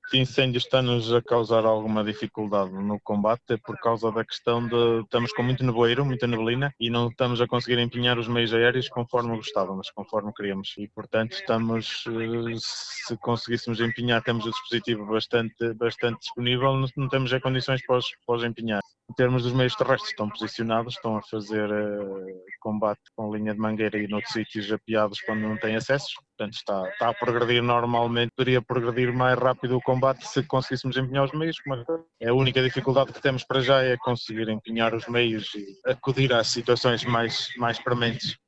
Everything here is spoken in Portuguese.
incêndio está-nos a causar alguma dificuldade no combate é por causa da questão de estamos com muito nevoeiro, muita neblina e não estamos a conseguir empenhar os meios aéreos conforme gostávamos, conforme queríamos. E, portanto, se conseguíssemos empenhar, temos o dispositivo bastante disponível, não temos condições para os empenhar. Em termos dos meios terrestres, estão posicionados, estão a fazer combate com linha de mangueira e noutros sítios apiados quando não têm acessos. Portanto, está a progredir normalmente. Poderia progredir mais rápido o combate se conseguíssemos empenhar os meios. Mas a única dificuldade que temos para já é conseguir empenhar os meios e acudir às situações mais prementes.